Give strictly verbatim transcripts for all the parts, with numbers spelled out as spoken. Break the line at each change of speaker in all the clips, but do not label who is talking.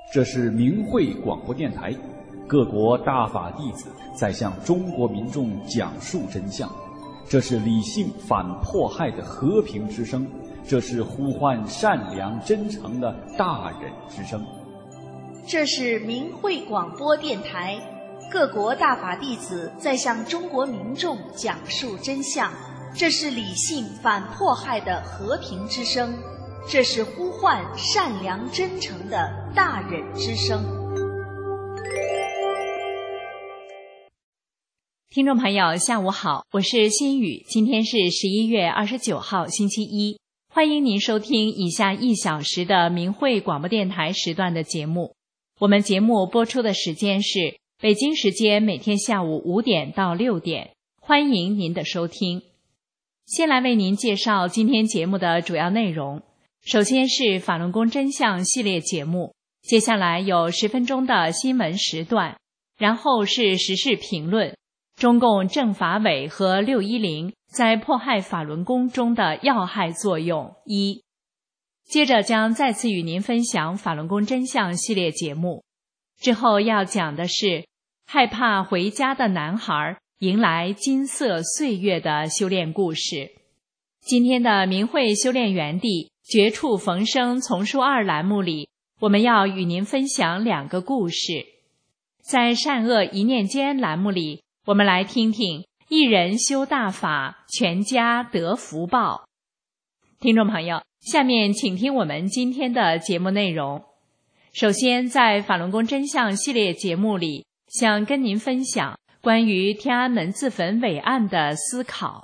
这是明慧广播电台，各国大法弟子在向中国民众讲述真相。这是理性反迫害的和平之声，这是呼唤善良真诚的大忍之声。
这是明慧广播电台，各国大法弟子在向中国民众讲述真相。这是理性反迫害的和平之声，这是呼唤善良真诚的大忍之声。
听众朋友下午好，我是心雨，今天是十一月二十九号星期一，欢迎您收听以下一小时的明慧广播电台时段的节目。我们节目播出的时间是北京时间每天下午五点到六点，欢迎您的收听。先来为您介绍今天节目的主要内容。首先是法轮功真相系列节目，接下来有十分钟的新闻时段，然后是时事评论，中共政法委和六一零在迫害法轮功中的要害作用一。接着将再次与您分享法轮功真相系列节目，之后要讲的是害怕回家的男孩迎来金色岁月的修炼故事。今天的明慧修炼园地绝处逢生丛书二栏目里，我们要与您分享两个故事。在善恶一念间栏目里，我们来听听一人修大法，全家得福报。听众朋友，下面请听我们今天的节目内容。首先，在法轮功真相系列节目里，想跟您分享关于天安门自焚伟案的思考。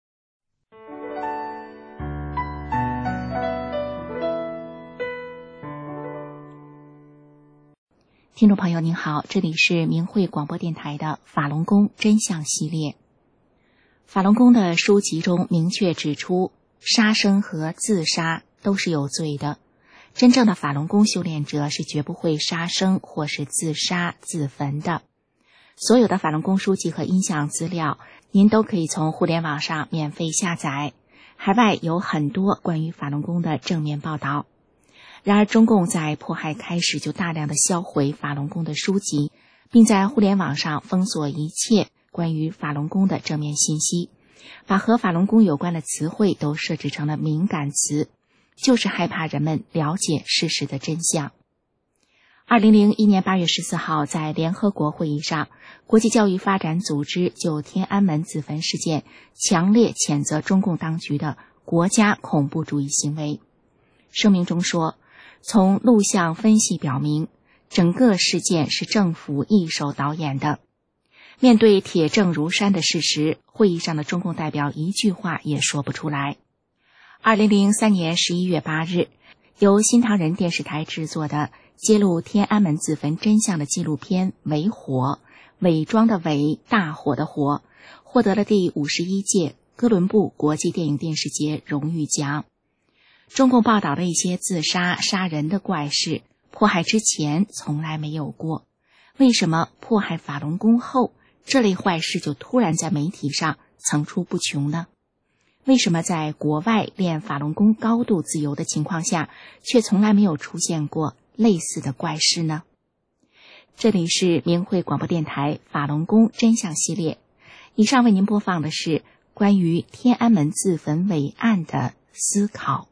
听众朋友您好，这里是明慧广播电台的法轮功真相系列。法轮功的书籍中明确指出，杀生和自杀都是有罪的。真正的法轮功修炼者是绝不会杀生或是自杀自焚的。所有的法轮功书籍和音像资料，您都可以从互联网上免费下载。海外有很多关于法轮功的正面报道。然而中共在迫害开始就大量的销毁法轮功的书籍，并在互联网上封锁一切关于法轮功的正面信息，把和法轮功有关的词汇都设置成了敏感词，就是害怕人们了解事实的真相。二零零一年八月十四号，在联合国会议上，国际教育发展组织就天安门自焚事件强烈谴责中共当局的国家恐怖主义行为。声明中说，从录像分析表明，整个事件是政府一手导演的。面对铁证如山的事实，会议上的中共代表一句话也说不出来。二零零三年十一月八日，由新唐人电视台制作的揭露天安门自焚真相的纪录片《伪火》，伪装的伪，大火的火，获得了第五十一届哥伦布国际电影电视节荣誉奖。中共报道的一些自杀杀人的怪事，迫害之前从来没有过，为什么迫害法轮功后，这类坏事就突然在媒体上层出不穷呢？为什么在国外练法轮功高度自由的情况下，却从来没有出现过类似的怪事呢？这里是明慧广播电台法轮功真相系列，以上为您播放的是关于天安门自焚伟案的思考。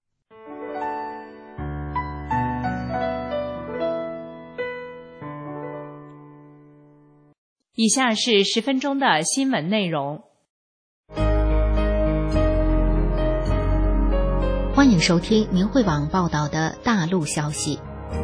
以下是十分钟的新闻内容。
欢迎收听明慧网报道的大陆消息。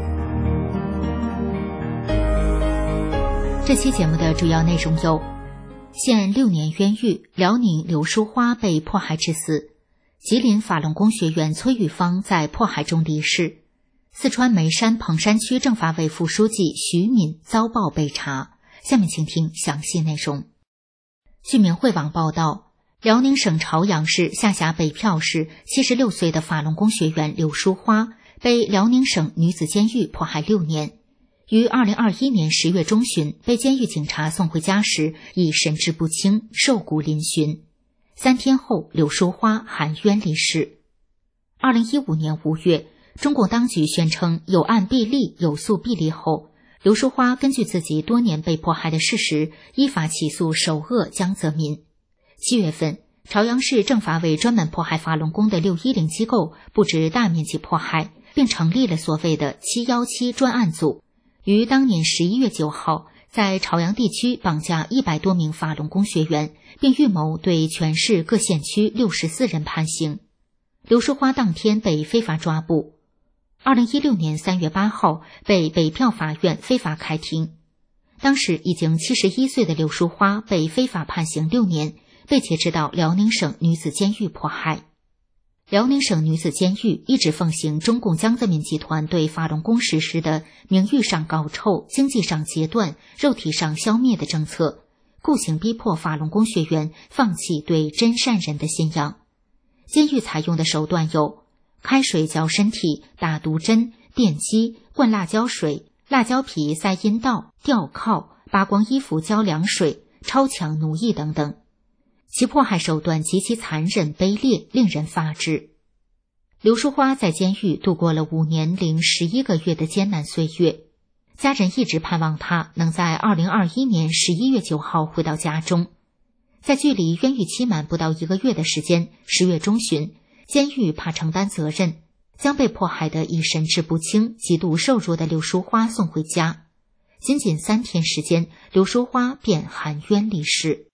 这期节目的主要内容有：限六年冤狱，辽宁刘淑花被迫害致死；吉林法轮功学员崔玉芳在迫害中离世；四川眉山彭山区政法委副书记徐敏遭曝被查。下面请听详细内容。据明慧网报道，辽宁省朝阳市下辖北票市七十六岁的法轮功学员刘淑花被辽宁省女子监狱迫害六年，于二零二一年十月中旬被监狱警察送回家时已神志不清，瘦骨嶙峋。三天后，刘淑花含冤离世。二零一五年五月， 中共当局宣称有案必立，有诉必立后，刘淑花根据自己多年被迫害的事实，依法起诉首恶江泽民。七月份，朝阳市政法委专门迫害法轮功的六一零机构布置大面积迫害，并成立了所谓的七一七专案组，于当年十一月九号在朝阳地区绑架一百多名法轮功学员，并预谋对全市各县区六十四人判刑。刘淑花当天被非法抓捕，二零一六年三月八号被北票法院非法开庭。当时已经七十一岁的刘淑花被非法判刑六年，被劫持到辽宁省女子监狱迫害。辽宁省女子监狱一直奉行中共江泽民集团对法轮功实施的名誉上搞臭、经济上截断、肉体上消灭的政策，酷刑逼迫法轮功学员放弃对真善人的信仰。监狱采用的手段有开水浇身体、打毒针、电击、灌辣椒水、辣椒皮塞阴道、吊铐、扒光衣服浇凉水、超强奴役等等。其迫害手段极其残忍卑劣，令人发指。刘淑花在监狱度过了五年零十一个月的艰难岁月，家人一直盼望她能在二零二一年十一月九号回到家中。在距离冤狱期满不到一个月的时间，十月中旬，监狱怕承担责任，将被迫害的已神志不清、极度瘦弱的刘淑花送回家。仅仅三天时间，刘淑花便含冤离世。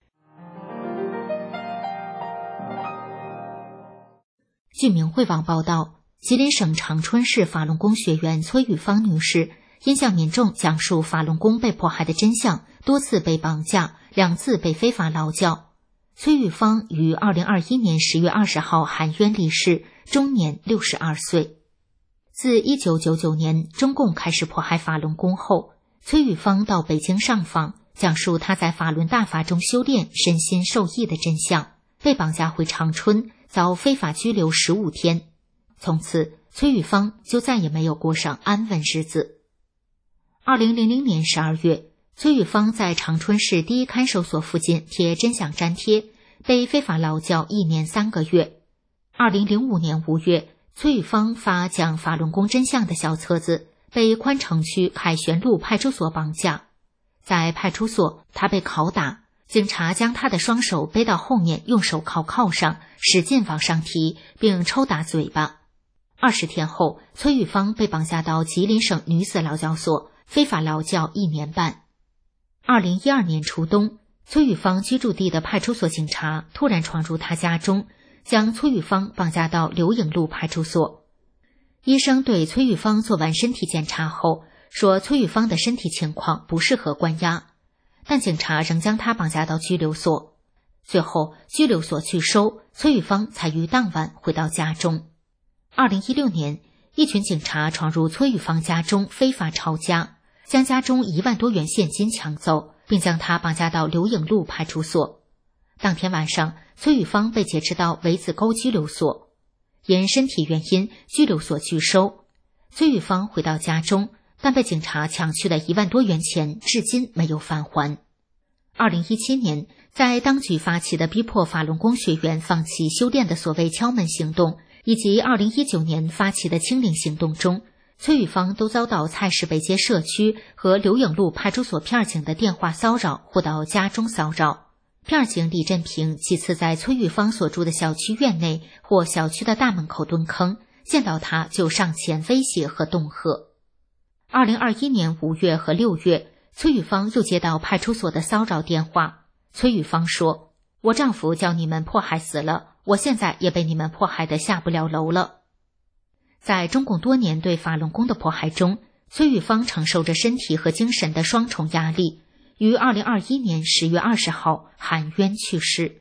据明慧网报道，吉林省长春市法轮功学员崔玉芳女士因向民众讲述法轮功被迫害的真相，多次被绑架，两次被非法劳教。崔玉芳于二零二一年十月二十号含冤离世，终年六十二岁。自一九九九年中共开始迫害法轮功后，崔玉芳到北京上访，讲述她在法轮大法中修炼，身心受益的真相，被绑架回长春，遭非法拘留十五天。从此，崔玉芳就再也没有过上安稳日子。二零零零年十二月，崔玉芳在长春市第一看守所附近贴真相粘贴，被非法劳教一年三个月。二零零五年五月，崔玉芳发讲法轮功真相的小册子，被宽城区凯旋路派出所绑架。在派出所，他被拷打，警察将他的双手背到后面，用手铐铐上，使劲往上提，并抽打嘴巴。二十天后，崔玉芳被绑架到吉林省女子劳教所，非法劳教一年半。二零一二年初冬，崔玉芳居住地的派出所警察突然闯入她家中，将崔玉芳绑架到刘影路派出所。医生对崔玉芳做完身体检查后，说崔玉芳的身体情况不适合关押，但警察仍将她绑架到拘留所。最后，拘留所拒收，崔玉芳才于当晚回到家中。二零一六年，一群警察闯入崔玉芳家中，非法抄家，将家中一万多元现金抢走，并将她绑架到刘影路派出所。当天晚上，崔玉芳被劫持到围子沟拘留所，因身体原因，拘留所拒收。崔玉芳回到家中，但被警察抢去的一万多元钱至今没有返还。二零一七年，在当局发起的逼迫法轮功学员放弃修炼的所谓敲门行动，以及二零一九年发起的清零行动中，崔玉芳都遭到蔡市北街社区和刘影路派出所片警的电话骚扰或到家中骚扰。片警李振平几次在崔玉芳所住的小区院内或小区的大门口蹲坑，见到他就上前威胁和恫吓。二零二一年五月和六月，崔玉芳又接到派出所的骚扰电话。崔玉芳说：“我丈夫叫你们迫害死了，我现在也被你们迫害得下不了楼了。”在中共多年对法轮功的迫害中，崔玉芳承受着身体和精神的双重压力，于二零二一年十月二十号含冤去世。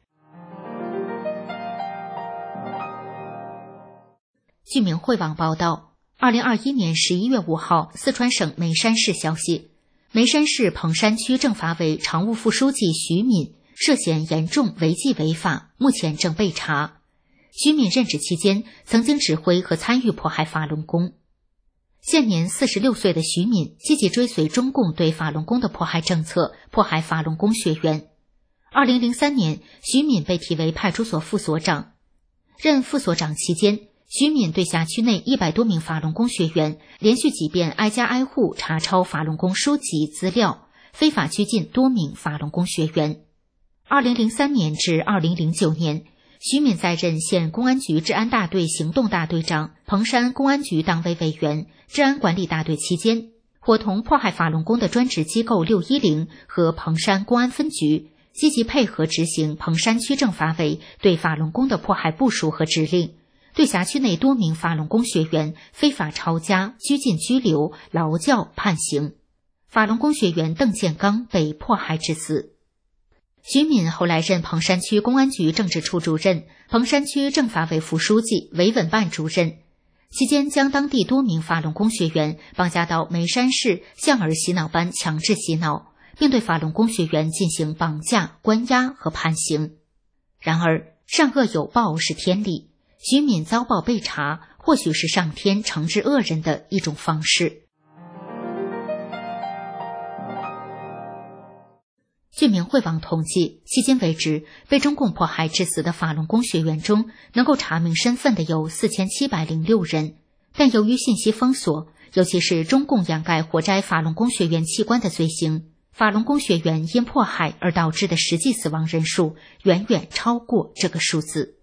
据明慧网报道，二零二一年十一月五号，四川省眉山市消息，眉山市彭山区政法委常务副书记徐敏涉嫌严重违纪违法，目前正被查。徐敏任职期间曾经指挥和参与迫害法轮功。现年四十六岁的徐敏积极追随中共对法轮功的迫害政策，迫害法轮功学员。二零零三年，徐敏被提为派出所副所长。任副所长期间， 徐敏对辖区内一百多名法轮功学员连续几遍挨家挨户查抄法轮功书籍资料，非法拘禁多名法轮功学员。二零零三年至二零零九年，徐敏在任县公安局治安大队行动大队长、彭山公安局党委委员、治安管理大队期间，伙同迫害法轮功的专职机构六一零和彭山公安分局，积极配合执行彭山区政法委对法轮功的迫害部署和指令，对辖区内多名法轮功学员非法抄家、拘禁拘留、劳教判刑。法轮功学员邓建刚被迫害致死。徐敏后来任彭山区公安局政治处主任、彭山区政法委副书记、维稳办主任，期间将当地多名法轮功学员绑架到眉山市象儿洗脑班强制洗脑，并对法轮功学员进行绑架、关押和判刑。然而，善恶有报是天理，徐敏遭报被查，或许是上天惩治恶人的一种方式。据明慧网统计，迄今为止，被中共迫害致死的法轮功学员中，能够查明身份的有四千七百零六人。但由于信息封锁，尤其是中共掩盖活摘法轮功学员器官的罪行，法轮功学员因迫害而导致的实际死亡人数远远超过这个数字。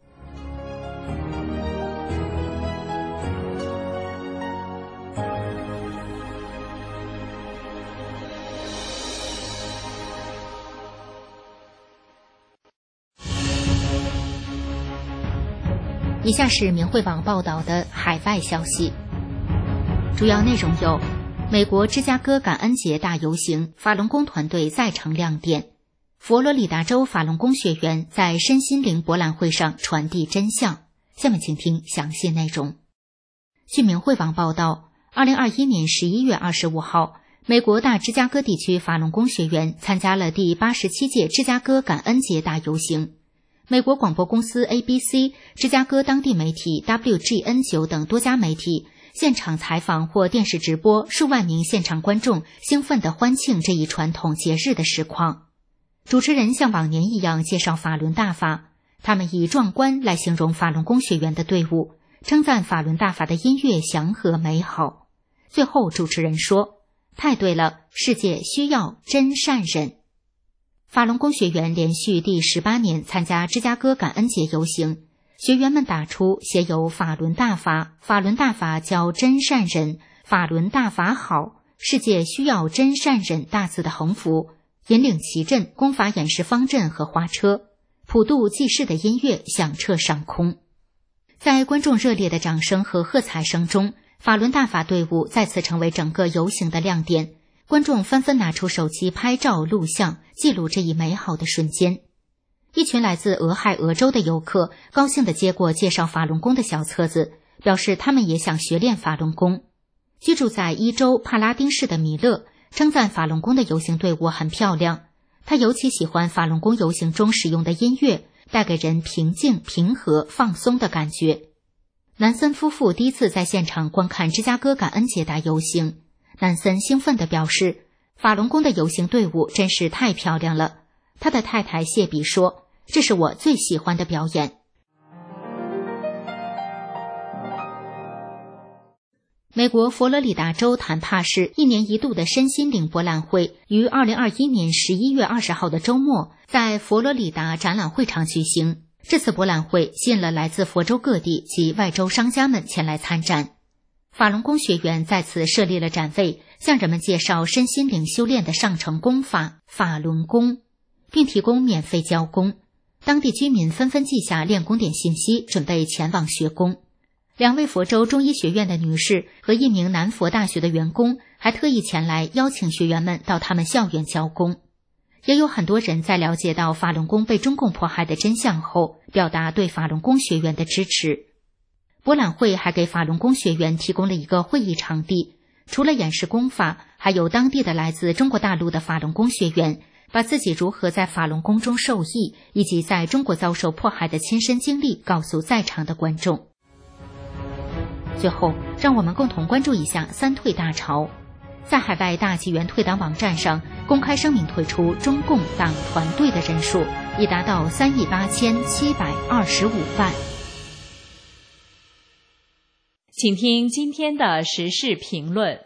以下是明慧网报道的海外消息，主要内容有：美国芝加哥感恩节大游行，法轮功团队再成亮点；佛罗里达州法轮功学员在身心灵博览会上传递真相。下面请听详细内容。据明慧网报道，二零二一年十一月二十五号，美国大芝加哥地区法轮功学员参加了第八十七届芝加哥感恩节大游行。美国广播公司 A B C、芝加哥当地媒体 W G N 九 等多家媒体现场采访或电视直播数万名现场观众兴奋地欢庆这一传统节日的实况。主持人像往年一样介绍法轮大法，他们以壮观来形容法轮功学员的队伍，称赞法轮大法的音乐祥和美好。最后主持人说：“太对了，世界需要真善忍。”法轮功学员连续第十八年参加芝加哥感恩节游行，学员们打出写有法轮大法、法轮大法教真善忍、法轮大法好、世界需要真善忍大字的横幅，引领旗阵、功法演示方阵和花车，普渡济世的音乐响彻上空。在观众热烈的掌声和喝彩声中，法轮大法队伍再次成为整个游行的亮点。观众纷纷拿出手机拍照录像，记录这一美好的瞬间。一群来自俄亥俄州的游客高兴地接过介绍法轮功的小册子，表示他们也想学练法轮功。居住在伊州帕拉丁市的米勒称赞法轮功的游行队伍很漂亮，他尤其喜欢法轮功游行中使用的音乐，带给人平静、平和、放松的感觉。南森夫妇第一次在现场观看芝加哥感恩节大游行，南森兴奋地表示，法轮功的游行队伍真是太漂亮了。他的太太谢比说，这是我最喜欢的表演。美国佛罗里达州坦帕市一年一度的身心灵博览会于二零二一年十一月二十号的周末在佛罗里达展览会场举行。这次博览会吸引了来自佛州各地及外州商家们前来参展。法轮功学员在此设立了展位，向人们介绍身心灵修炼的上乘功法法轮功，并提供免费教功。当地居民纷纷记下练功点信息，准备前往学功。两位佛州中医学院的女士和一名南佛大学的员工还特意前来邀请学员们到他们校园教功。也有很多人在了解到法轮功被中共迫害的真相后，表达对法轮功学员的支持。博览会还给法轮功学员提供了一个会议场地，除了演示功法，还有当地的来自中国大陆的法轮功学员把自己如何在法轮功中受益，以及在中国遭受迫害的亲身经历告诉在场的观众。最后，让我们共同关注一下三退大潮。在海外大纪元退党网站上公开声明退出中共党团队的人数已达到三亿八千七百二十五万。
请听今天的时事评论。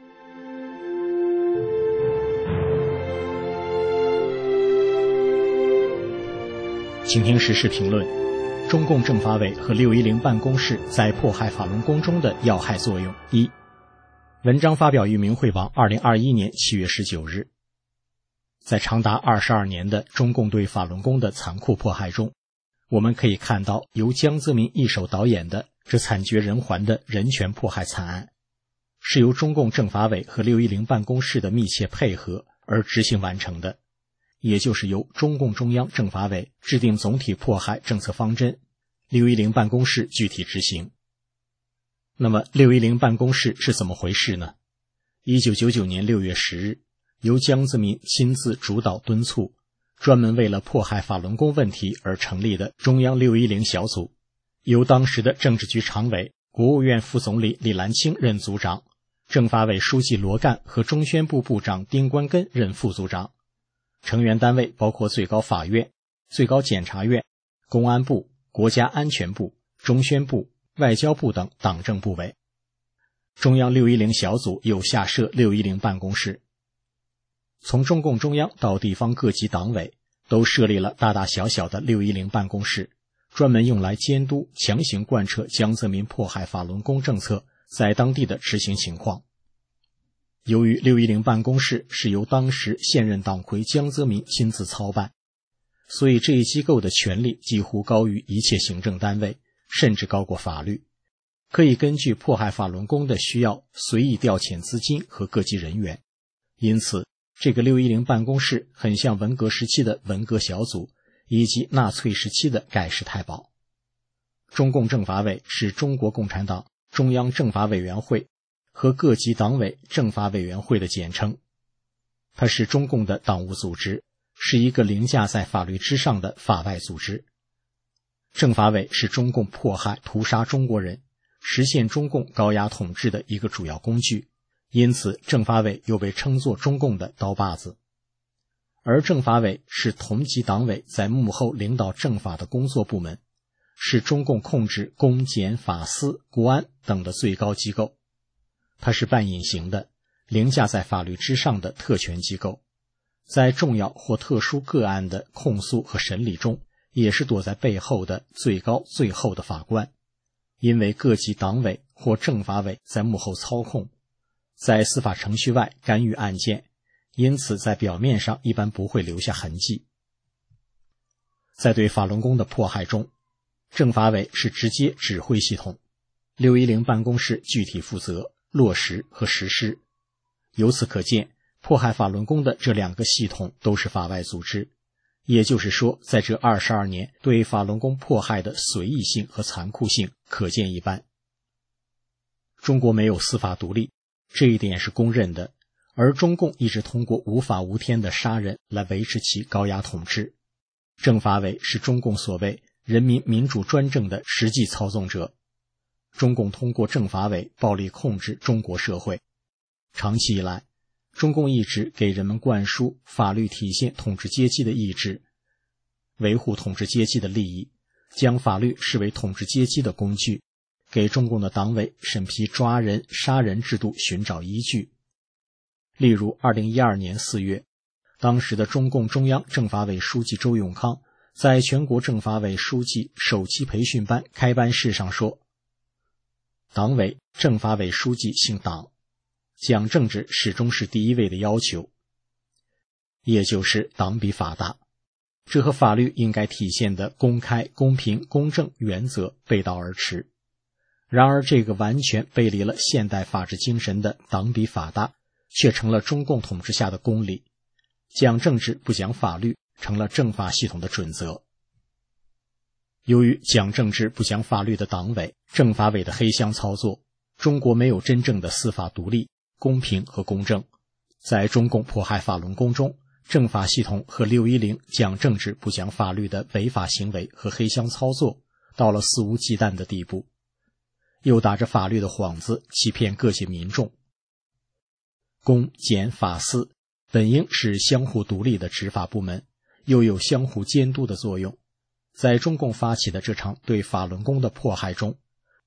请听时事评论：中共政法委和六一零办公室在迫害法轮功中的要害作用。一，文章发表于明慧网二零二一年七月十九日。在长达二十二年的中共对法轮功的残酷迫害中，我们可以看到由江泽民一手导演的这惨绝人寰的人权迫害惨案，是由中共政法委和六一零办公室的密切配合而执行完成的，也就是由中共中央政法委制定总体迫害政策方针，六一零办公室具体执行。那么六一零办公室是怎么回事呢？一九九九年六月十日，由江泽民亲自主导敦促，专门为了迫害法轮功问题而成立的中央六一零小组，由当时的政治局常委、国务院副总理李岚清任组长，政法委书记罗干和中宣部部长丁关根任副组长。成员单位包括最高法院、最高检察院、公安部、国家安全部、中宣部、外交部等党政部委。中央六一零小组又下设六一零办公室。从中共中央到地方各级党委都设立了大大小小的六一零办公室，专门用来监督强行贯彻江泽民迫害法轮功政策在当地的执行情况。由于六一零办公室是由当时现任党魁江泽民亲自操办，所以这一机构的权力几乎高于一切行政单位，甚至高过法律，可以根据迫害法轮功的需要随意调遣资金和各级人员。因此这个六一零办公室很像文革时期的文革小组，以及纳粹时期的盖世太保。中共政法委是中国共产党中央政法委员会和各级党委政法委员会的简称，它是中共的党务组织，是一个凌驾在法律之上的法外组织。政法委是中共迫害屠杀中国人，实现中共高压统治的一个主要工具，因此政法委又被称作中共的刀把子。而政法委是同级党委在幕后领导政法的工作部门，是中共控制公检法司国安等的最高机构。它是半隐形的，凌驾在法律之上的特权机构，在重要或特殊个案的控诉和审理中，也是躲在背后的最高最后的法官。因为各级党委或政法委在幕后操控，在司法程序外干预案件，因此在表面上一般不会留下痕迹。在对法轮功的迫害中，政法委是直接指挥系统，六一零办公室具体负责落实和实施。由此可见，迫害法轮功的这两个系统都是法外组织，也就是说，在这二十二年对法轮功迫害的随意性和残酷性可见一斑。中国没有司法独立，这一点是公认的，而中共一直通过无法无天的杀人来维持其高压统治。政法委是中共所谓人民民主专政的实际操纵者。中共通过政法委暴力控制中国社会。长期以来，中共一直给人们灌输法律体现统治阶级的意志，维护统治阶级的利益，将法律视为统治阶级的工具，给中共的党委审批抓人杀人制度寻找依据。例如二零一二年四月，当时的中共中央政法委书记周永康在全国政法委书记首期培训班开班式上说，党委政法委书记姓党，讲政治始终是第一位的要求，也就是党比法大。这和法律应该体现的公开、公平、公正原则背道而驰。然而这个完全背离了现代法治精神的党比法大，却成了中共统治下的公理。讲政治不讲法律，成了政法系统的准则。由于讲政治不讲法律的党委、政法委的黑箱操作，中国没有真正的司法独立、公平和公正。在中共迫害法轮功中，政法系统和六一零讲政治不讲法律的违法行为和黑箱操作到了肆无忌惮的地步，又打着法律的幌子欺骗各界民众。公检法司本应是相互独立的执法部门，又有相互监督的作用。在中共发起的这场对法轮功的迫害中，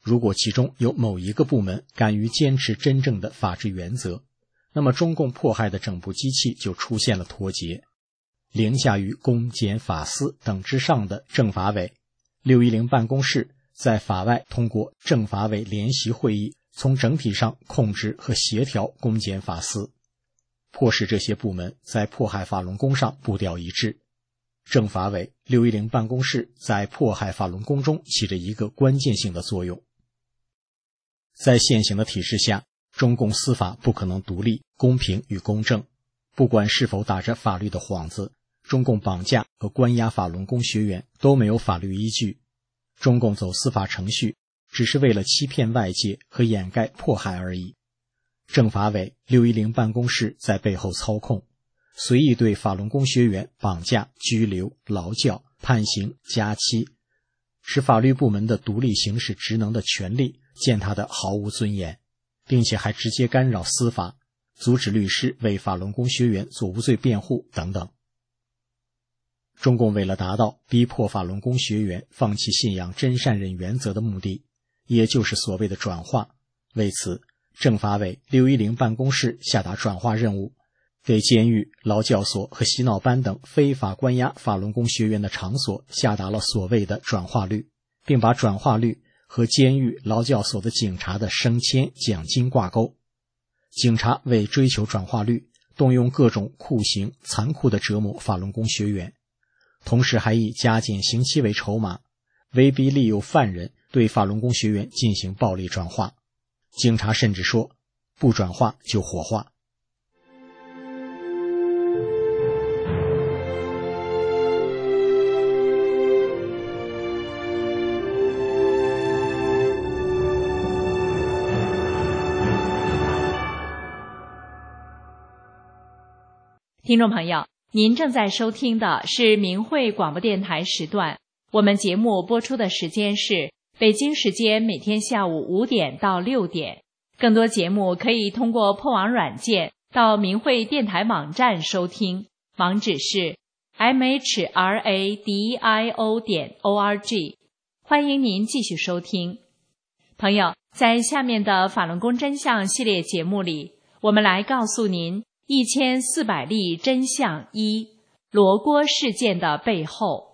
如果其中有某一个部门敢于坚持真正的法治原则，那么中共迫害的整部机器就出现了脱节。凌驾于公检法司等之上的政法委、六一零办公室在法外通过政法委联席会议，从整体上控制和协调公检法司，迫使这些部门在迫害法轮功上步调一致。政法委、六一零办公室在迫害法轮功中起着一个关键性的作用。在现行的体制下，中共司法不可能独立、公平与公正，不管是否打着法律的幌子，中共绑架和关押法轮功学员都没有法律依据。中共走司法程序只是为了欺骗外界和掩盖迫害而已。政法委、六一零办公室在背后操控，随意对法轮功学员绑架、拘留、劳教、判刑、加期，使法律部门的独立行使职能的权利践踏得毫无尊严，并且还直接干扰司法，阻止律师为法轮功学员做无罪辩护等等。中共为了达到逼迫法轮功学员放弃信仰真善忍原则的目的，也就是所谓的转化，为此政法委、六一零办公室下达转化任务，给监狱、劳教所和洗脑班等非法关押法轮功学员的场所下达了所谓的转化率，并把转化率和监狱、劳教所的警察的升迁奖金挂钩。警察为追求转化率，动用各种酷刑，残酷地折磨法轮功学员，同时还以加减刑期为筹码，威逼利诱犯人对法轮功学员进行暴力转化。警察甚至说，不转化就火化。
听众朋友，您正在收听的是明慧广播电台时段，我们节目播出的时间是北京时间每天下午五点到六点。更多节目可以通过破网软件到明慧电台网站收听，网址是 m h r a d i o 点 o r g。 欢迎您继续收听。朋友，在下面的法轮功真相系列节目里，我们来告诉您一千四百例真相一：罗锅事件的背后。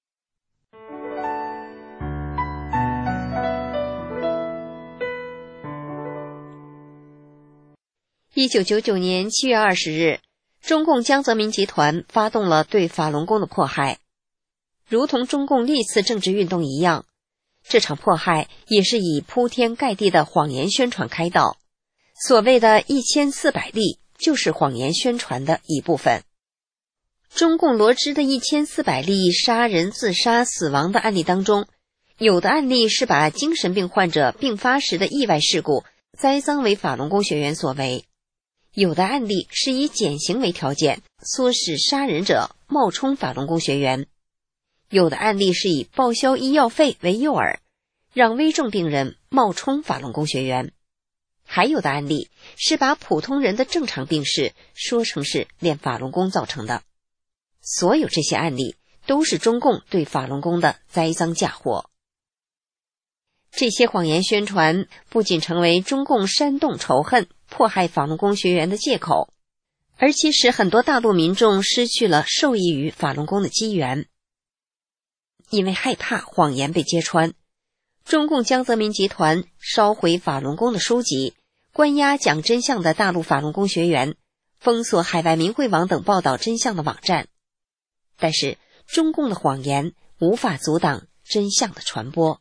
一九九九年七月二十日，中共江泽民集团发动了对法轮功的迫害，如同中共历次政治运动一样，这场迫害也是以铺天盖地的谎言宣传开道。所谓的一千四百例就是谎言宣传的一部分。中共罗织的一千四百例杀人、自杀、死亡的案例当中，有的案例是把精神病患者病发时的意外事故栽赃为法轮功学员所为，有的案例是以减刑为条件，唆使杀人者冒充法轮功学员，有的案例是以报销医药费为诱饵，让危重病人冒充法轮功学员，还有的案例是把普通人的正常病史说成是练法轮功造成的。所有这些案例都是中共对法轮功的栽赃嫁祸。这些谎言宣传不仅成为中共煽动仇恨、迫害法轮功学员的借口，而且使很多大陆民众失去了受益于法轮功的机缘。因为害怕谎言被揭穿，中共江泽民集团烧毁法轮功的书籍，关押讲真相的大陆法轮功学员，封锁海外明慧网等报道真相的网站。但是中共的谎言无法阻挡真相的传播。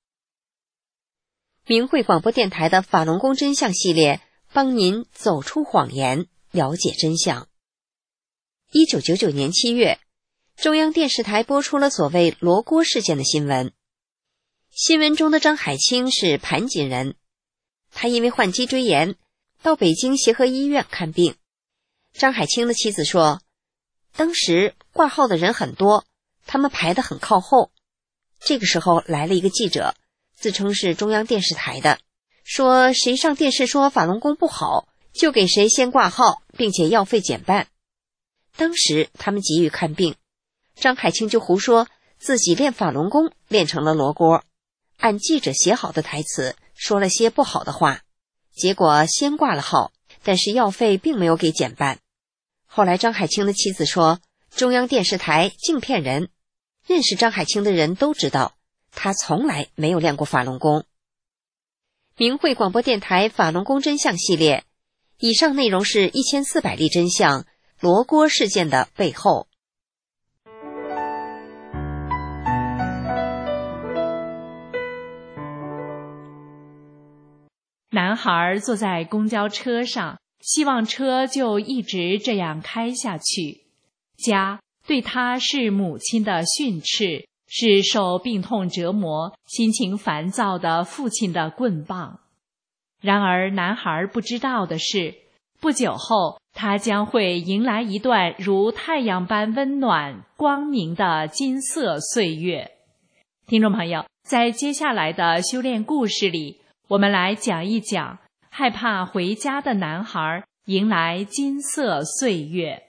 明慧广播电台的法轮功真相系列，帮您走出谎言，了解真相。一九九九年七月，中央电视台播出了所谓罗锅事件的新闻。新闻中的张海清是盘锦人，他因为患脊椎炎到北京协和医院看病。张海清的妻子说，当时挂号的人很多，他们排得很靠后。这个时候来了一个记者，自称是中央电视台的，说谁上电视说法轮功不好，就给谁先挂号，并且药费减半。当时他们急于看病，张海清就胡说自己练法轮功练成了罗锅， 按记者写好的台词说了些不好的话，结果先挂了号，但是药费并没有给减半。后来张海清的妻子说，中央电视台净骗人，认识张海清的人都知道，他从来没有练过法轮功。明慧广播电台法轮功真相系列，以上内容是一千四百例真相，罗锅事件的背后。
男孩坐在公交车上，希望车就一直这样开下去。家对他是母亲的训斥，是受病痛折磨、心情烦躁的父亲的棍棒。然而男孩不知道的是，不久后他将会迎来一段如太阳般温暖、光明的金色岁月。听众朋友，在接下来的修炼故事里，我们来讲一讲害怕回家的男孩迎来金色岁月。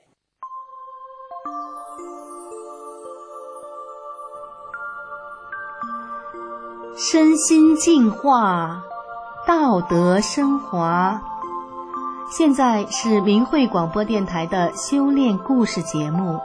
身心净化，道德升华。现在是明慧广播电台的修炼故事节目。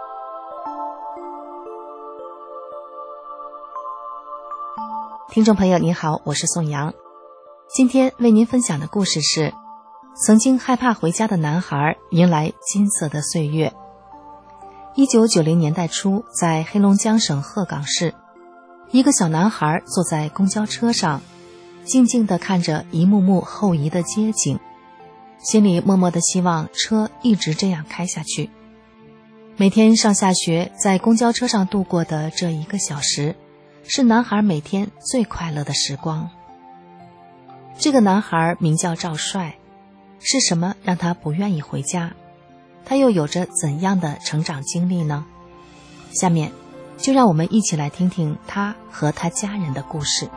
听众朋友您好，我是宋阳。今天为您分享的故事是曾经害怕回家的男孩迎来金色的岁月。一九九零年代初，在黑龙江省鹤岗市，一个小男孩坐在公交车上，静静地看着一幕幕后移的街景，心里默默地希望车一直这样开下去。每天上下学在公交车上度过的这一个小时，是男孩每天最快乐的时光。这个男孩名叫赵帅，是什么让他不愿意回家？他又有着怎样的成长经历呢？下面就让我们一起来听听他和他家人的故事。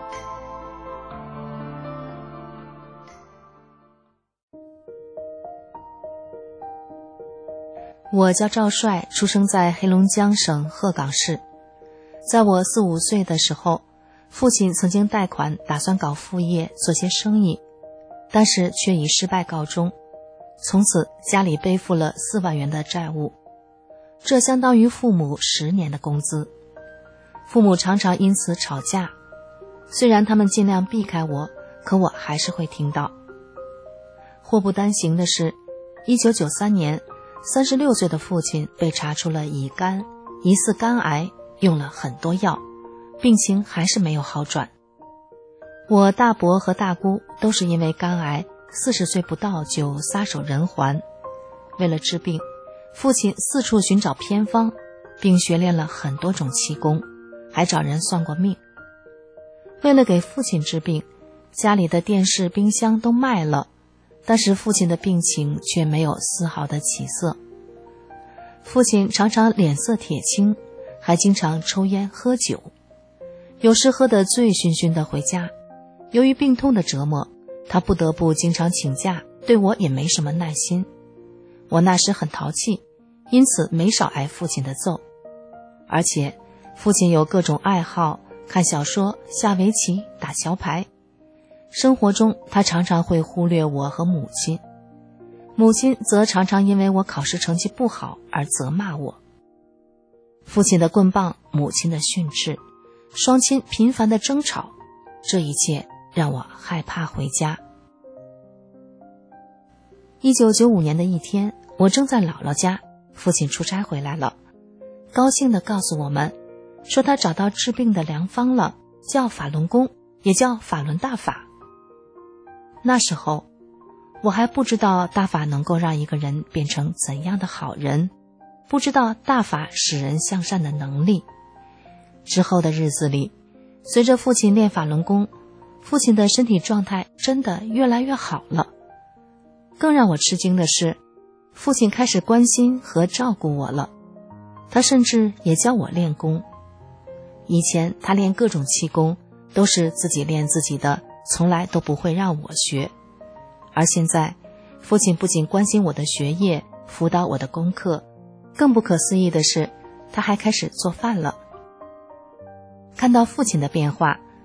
我叫赵帅，出生在黑龙江省鹤岗市。在我四五岁的时候，父亲曾经贷款打算搞副业做些生意，但是却以失败告终。从此家里背负了四万元的债务，这相当于父母十年的工资。父母常常因此吵架，虽然他们尽量避开我，可我还是会听到。祸不单行的是，一九九三年，三十六岁的父亲被查出了乙肝，疑似肝癌，用了很多药，病情还是没有好转。我大伯和大姑都是因为肝癌，四十岁不到就撒手人寰。为了治病，父亲四处寻找偏方，并学练了很多种气功，还找人算过命。为了给父亲治病，家里的电视、冰箱都卖了，但是父亲的病情却没有丝毫的起色。父亲常常脸色铁青，还经常抽烟喝酒，有时喝得醉醺醺的回家。由于病痛的折磨，他不得不经常请假，对我也没什么耐心。我那时很淘气，因此没少挨父亲的揍。而且父亲有各种爱好，看小说、下围棋、打桥牌。生活中他常常会忽略我和母亲，母亲则常常因为我考试成绩不好而责骂我。父亲的棍棒，母亲的训斥，双亲频繁的争吵，这一切让我害怕回家。一九九五年的一天，我正在姥姥家，父亲出差回来了，高兴地告诉我们，说他找到治病的良方了，叫法轮功，也叫法轮大法。那时候我还不知道大法能够让一个人变成怎样的好人，不知道大法使人向善的能力。之后的日子里，随着父亲练法轮功，父亲的身体状态真的越来越好了。更让我吃惊的是，父亲开始关心和照顾我了，他甚至也教我练功。以前他练各种气功都是自己练自己的，从来都不会让我学。而现在父亲不仅关心我的学业，辅导我的功课，更不可思议的是，他还开始做饭了。看到父亲的变化，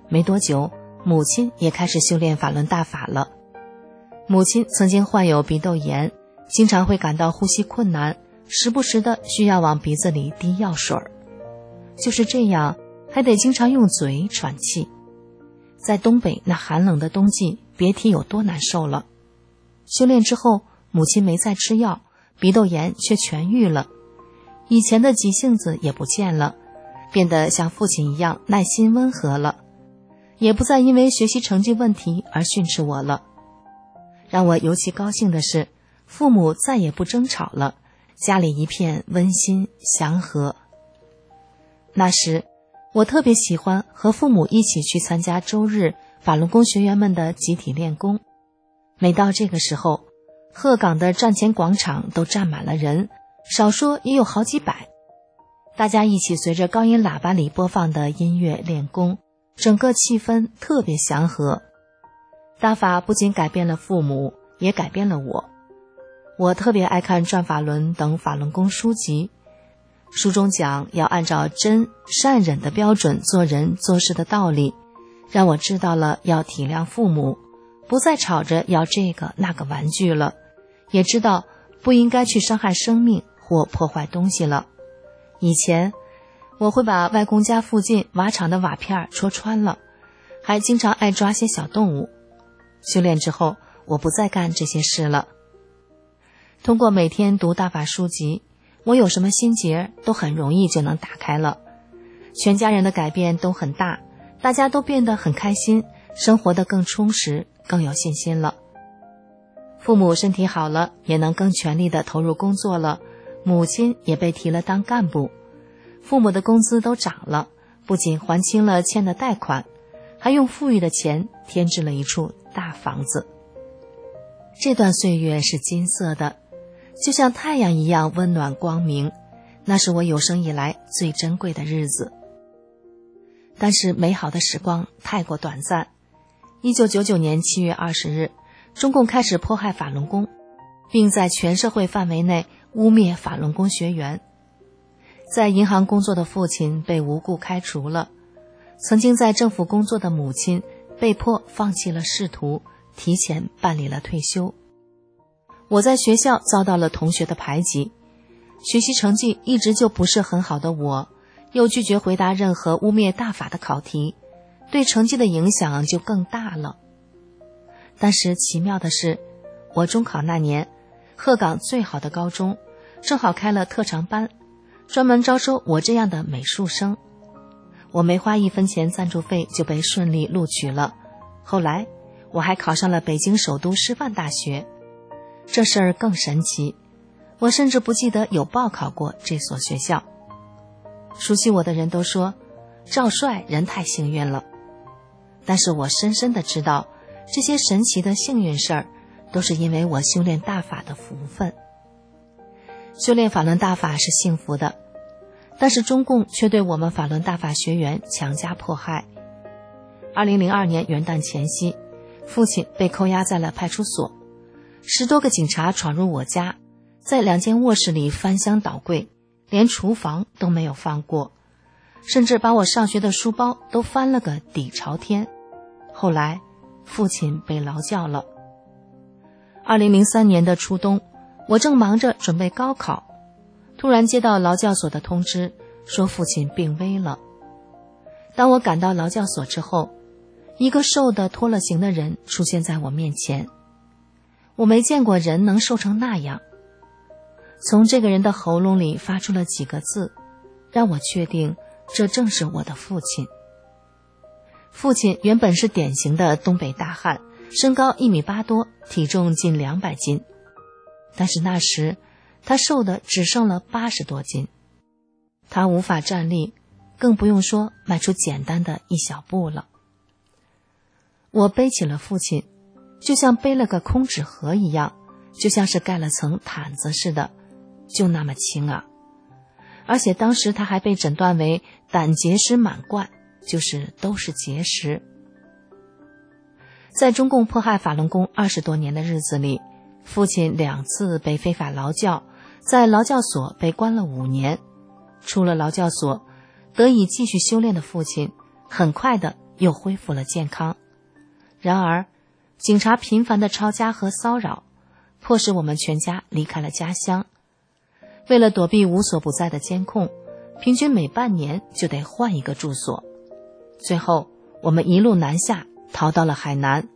没多久，母亲也开始修炼法轮大法了。母亲曾经患有鼻窦炎，经常会感到呼吸困难，时不时的需要往鼻子里滴药水。就是这样，还得经常用嘴喘气。在东北那寒冷的冬季，别提有多难受了。修炼之后，母亲没再吃药，鼻窦炎却痊愈了，以前的急性子也不见了，变得像父亲一样耐心温和了，也不再因为学习成绩问题而训斥我了。让我尤其高兴的是，父母再也不争吵了，家里一片温馨祥和。那时我特别喜欢和父母一起去参加周日法轮功学员们的集体练功。每到这个时候，鹤岗的站前广场都站满了人，少说也有好几百。大家一起随着高音喇叭里播放的音乐练功，整个气氛特别祥和。大法不仅改变了父母，也改变了我。我特别爱看转法轮等法轮功书籍，书中讲要按照真善忍的标准做人做事的道理，让我知道了要体谅父母，不再吵着要这个那个玩具了，也知道不应该去伤害生命或破坏东西了。以前我会把外公家附近瓦厂的瓦片戳穿了，还经常爱抓些小动物。修炼之后，我不再干这些事了。通过每天读大法书籍，我有什么心结都很容易就能打开了。全家人的改变都很大，大家都变得很开心，生活得更充实，更有信心了。父母身体好了，也能更全力地投入工作了，母亲也被提了当干部，父母的工资都涨了，不仅还清了欠的贷款，还用富裕的钱添置了一处大房子。这段岁月是金色的，就像太阳一样温暖光明，那是我有生以来最珍贵的日子。但是美好的时光太过短暂。一九九九年七月二十日，中共开始迫害法轮功，并在全社会范围内污蔑法轮功学员。在银行工作的父亲被无故开除了，曾经在政府工作的母亲被迫放弃了仕途，提前办理了退休。我在学校遭到了同学的排挤，学习成绩一直就不是很好的我，又拒绝回答任何污蔑大法的考题，对成绩的影响就更大了。但是奇妙的是，我中考那年，鹤岗最好的高中正好开了特长班，专门招收我这样的美术生。我没花一分钱赞助费就被顺利录取了，后来我还考上了北京首都师范大学。这事儿更神奇，我甚至不记得有报考过这所学校。熟悉我的人都说赵帅人太幸运了，但是我深深地知道，这些神奇的幸运事儿都是因为我修炼大法的福分。修炼法轮大法是幸福的，但是中共却对我们法轮大法学员强加迫害。二零零二年元旦前夕，父亲被扣押在了派出所，十多个警察闯入我家，在两间卧室里翻箱倒柜，连厨房都没有放过，甚至把我上学的书包都翻了个底朝天。后来父亲被劳教了。二零零三年的初冬，我正忙着准备高考，突然接到劳教所的通知，说父亲病危了。当我赶到劳教所之后，一个瘦得脱了形的人出现在我面前。我没见过人能瘦成那样。从这个人的喉咙里发出了几个字，让我确定这正是我的父亲。父亲原本是典型的东北大汉，身高一米八多，体重近两百斤。但是那时他瘦的只剩了八十多斤，他无法站立，更不用说迈出简单的一小步了。我背起了父亲，就像背了个空纸盒一样，就像是盖了层毯子似的，就那么轻啊！而且当时他还被诊断为胆结石满贯，就是都是结石。在中共迫害法轮功二十多年的日子里，父亲两次被非法劳教，在劳教所被关了五年。出了劳教所，得以继续修炼的父亲，很快的又恢复了健康。然而，警察频繁的抄家和骚扰，迫使我们全家离开了家乡。为了躲避无所不在的监控，平均每半年就得换一个住所。最后，我们一路南下，逃到了海南。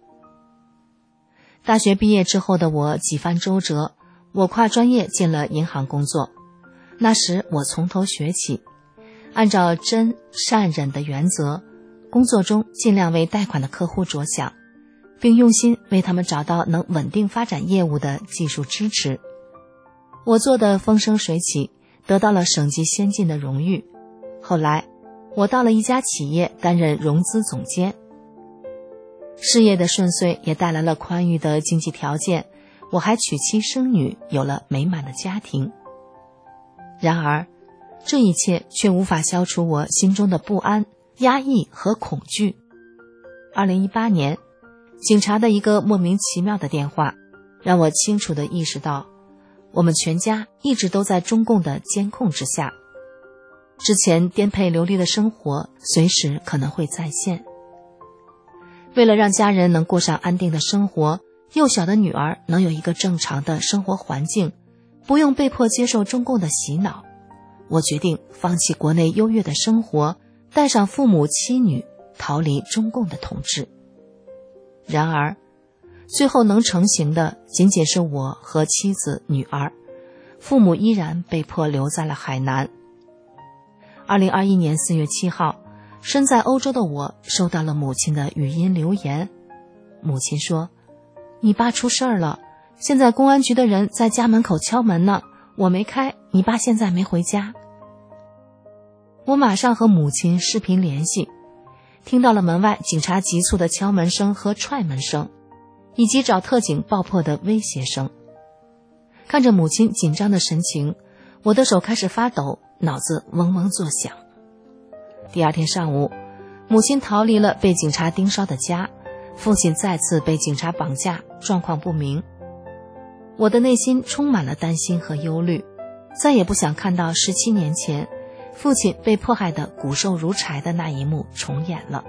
大学毕业之后的我几番周折，我跨专业进了银行工作。那时我从头学起，按照真善忍的原则，工作中尽量为贷款的客户着想，并用心为他们找到能稳定发展业务的技术支持。我做得风生水起，得到了省级先进的荣誉。后来我到了一家企业担任融资总监。事业的顺遂也带来了宽裕的经济条件，我还娶妻生女，有了美满的家庭。然而，这一切却无法消除我心中的不安、压抑和恐惧。二零一八年，警察的一个莫名其妙的电话，让我清楚地意识到，我们全家一直都在中共的监控之下。之前颠沛流离的生活，随时可能会再现。为了让家人能过上安定的生活，幼小的女儿能有一个正常的生活环境，不用被迫接受中共的洗脑，我决定放弃国内优越的生活，带上父母妻女，逃离中共的统治。然而，最后能成行的仅仅是我和妻子、女儿，父母依然被迫留在了海南。二零二一年四月七号，身在欧洲的我收到了母亲的语音留言。母亲说：“你爸出事儿了，现在公安局的人在家门口敲门呢，我没开，你爸现在没回家。”我马上和母亲视频联系，听到了门外警察急促的敲门声和踹门声，以及找特警爆破的威胁声。看着母亲紧张的神情，我的手开始发抖，脑子嗡嗡作响。第二天上午，母亲逃离了被警察盯梢的家，父亲再次被警察绑架，状况不明。我的内心充满了担心和忧虑，再也不想看到十七年前父亲被迫害得骨瘦如柴的那一幕重演了。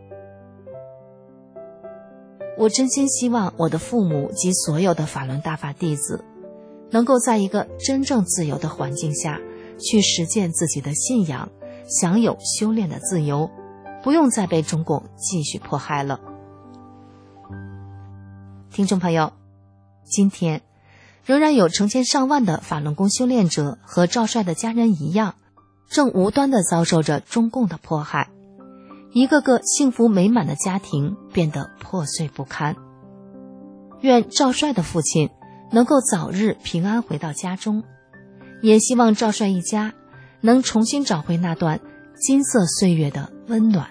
我真心希望我的父母及所有的法轮大法弟子能够在一个真正自由的环境下去实践自己的信仰，享有修炼的自由，不用再被中共继续迫害了。听众朋友，今天仍然有成千上万的法轮功修炼者和赵帅的家人一样，正无端地遭受着中共的迫害，一个个幸福美满的家庭变得破碎不堪。愿赵帅的父亲能够早日平安回到家中，也希望赵帅一家能重新找回那段金色岁月的温暖。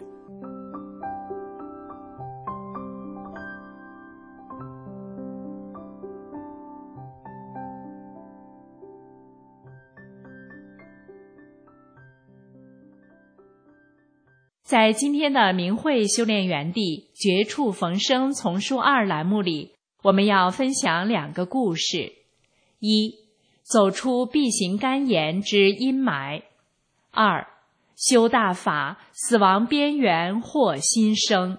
在今天的明慧修炼园地绝处逢生丛书二栏目里，我们要分享两个故事：一、走出 B 型肝炎之阴霾；二、修大法，死亡边缘获新生。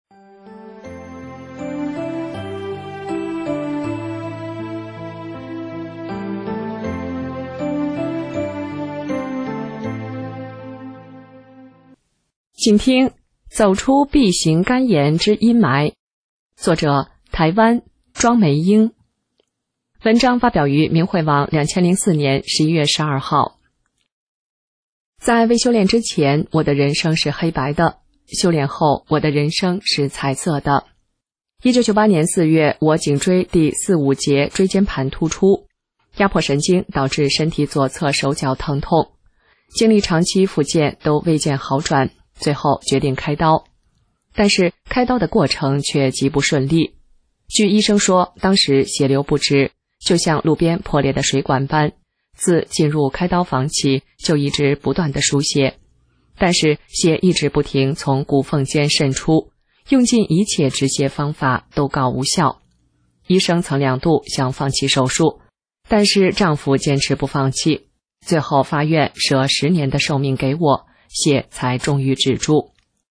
请听《走出 B 型肝炎之阴霾》，作者台湾庄梅英。文章发表于明慧网两千零四年十一月十二号。在未修炼之前，我的人生是黑白的；修炼后，我的人生是彩色的。一九九八年四月，我颈椎第四五节椎间盘突出，压迫神经，导致身体左侧手脚疼痛，经历长期复健都未见好转。最后决定开刀，但是开刀的过程却极不顺利。据医生说，当时血流不止，就像路边破裂的水管般，自进入开刀房起就一直不断的输血，但是血一直不停从骨缝间渗出，用尽一切止血方法都告无效。医生曾两度想放弃手术，但是丈夫坚持不放弃，最后法院舍十年的寿命给我，血才终于止住。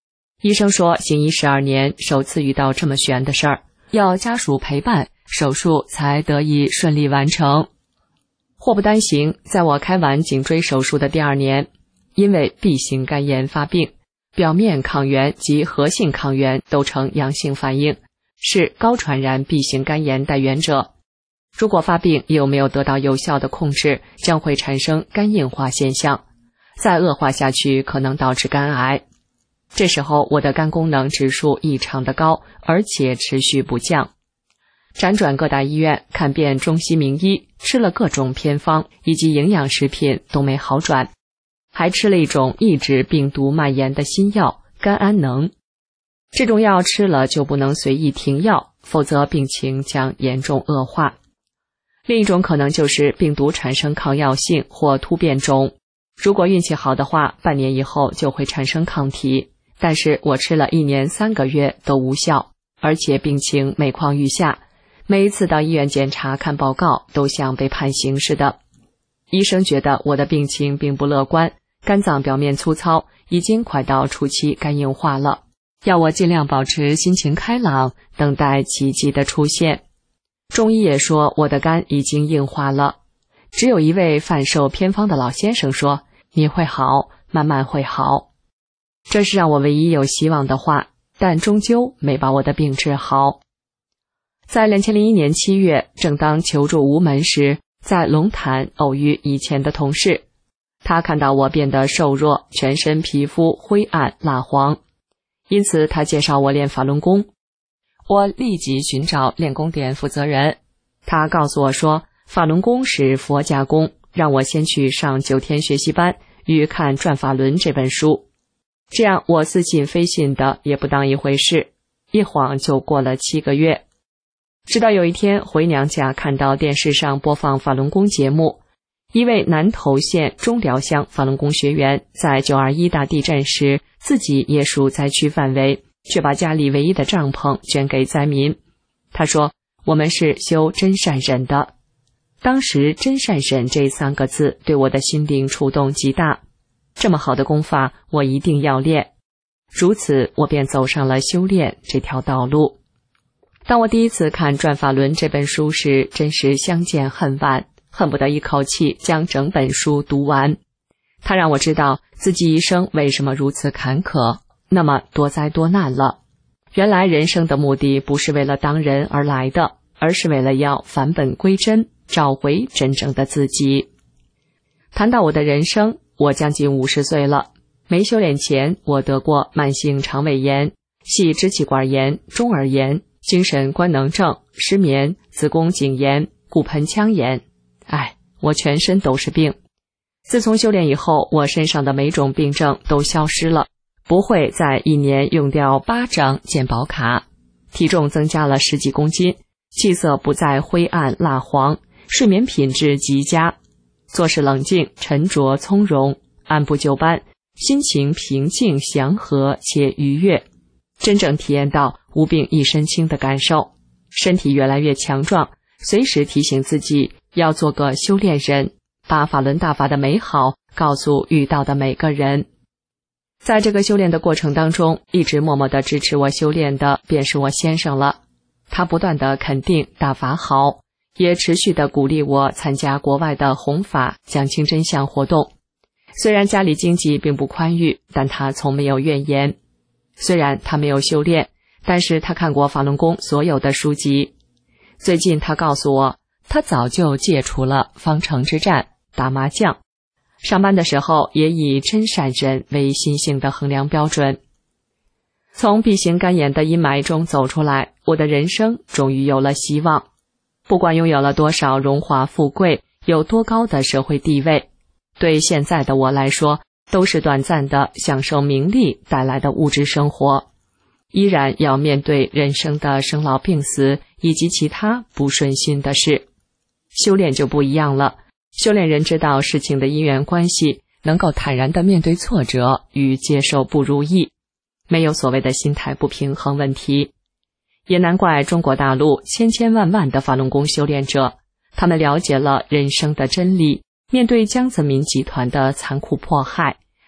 医生说行医十二年首次遇到这么悬的事儿，要家属陪伴，手术才得以顺利完成。祸不单行，在我开完颈椎手术的第二年，因为 B 型肝炎发病，表面抗原及核性抗原都呈阳性反应，是高传染 B 型肝炎带原者。如果发病又没有得到有效的控制，将会产生肝硬化现象，再恶化下去可能导致肝癌。这时候我的肝功能指数异常的高，而且持续不降。辗转各大医院，看遍中西名医，吃了各种偏方以及营养食品都没好转，还吃了一种抑制病毒蔓延的新药甘安能。这种药吃了就不能随意停药，否则病情将严重恶化。另一种可能就是病毒产生抗药性或突变种，如果运气好的话，半年以后就会产生抗体。但是我吃了一年三个月都无效，而且病情每况愈下，每一次到医院检查看报告都像被判刑似的。医生觉得我的病情并不乐观，肝脏表面粗糙，已经快到初期肝硬化了，要我尽量保持心情开朗，等待奇迹的出现。中医也说我的肝已经硬化了，只有一位贩售偏方的老先生说，你会好，慢慢会好。这是让我唯一有希望的话，但终究没把我的病治好。在二零零一年七月，正当求助无门时，在龙潭偶遇以前的同事，他看到我变得瘦弱，全身皮肤灰暗蜡黄，因此他介绍我练法轮功。我立即寻找练功点负责人，他告诉我说，法轮功是佛家功，让我先去上九天学习班与看《转法轮》这本书。这样我似信非信的也不当一回事，一晃就过了七个月。直到有一天回娘家，看到电视上播放法轮功节目，一位南投县中寮乡法轮功学员在九二一大地震时，自己也属灾区范围，却把家里唯一的帐篷捐给灾民。他说，我们是修真善忍的。当时真善忍这三个字对我的心灵触动极大，这么好的功法我一定要练。如此我便走上了修炼这条道路。当我第一次看《转法轮》这本书时，真是相见恨晚，恨不得一口气将整本书读完。它让我知道自己一生为什么如此坎坷，那么多灾多难了。原来人生的目的不是为了当人而来的，而是为了要返本归真，找回真正的自己。谈到我的人生，我将近五十岁了。没修炼前，我得过慢性肠胃炎、系支气管炎、中耳炎、精神官能症、失眠、子宫颈炎、骨盆腔炎。哎，我全身都是病。自从修炼以后，我身上的每种病症都消失了，不会再一年用掉八张健保卡，体重增加了十几公斤，气色不再灰暗蜡黄，睡眠品质极佳，做事冷静沉着从容，按部就班，心情平静祥和且愉悦，真正体验到无病一身轻的感受，身体越来越强壮，随时提醒自己要做个修炼人，把法轮大法的美好告诉遇到的每个人。在这个修炼的过程当中，一直默默地支持我修炼的便是我先生了。他不断地肯定大法好，也持续地鼓励我参加国外的弘法讲清真相活动。虽然家里经济并不宽裕，但他从没有怨言。虽然他没有修炼，但是他看过法轮功所有的书籍。最近他告诉我，他早就戒除了方城之战、打麻将，上班的时候也以真善忍为心性的衡量标准。从 B 型肝炎的阴霾中走出来，我的人生终于有了希望。不管拥有了多少荣华富贵，有多高的社会地位，对现在的我来说，都是短暂的享受名利带来的物质生活，依然要面对人生的生老病死以及其他不顺心的事。修炼就不一样了，修炼人知道事情的因缘关系，能够坦然地面对挫折与接受不如意，没有所谓的心态不平衡问题。也难怪中国大陆千千万万的法轮功修炼者，他们了解了人生的真理，面对江泽民集团的残酷迫害，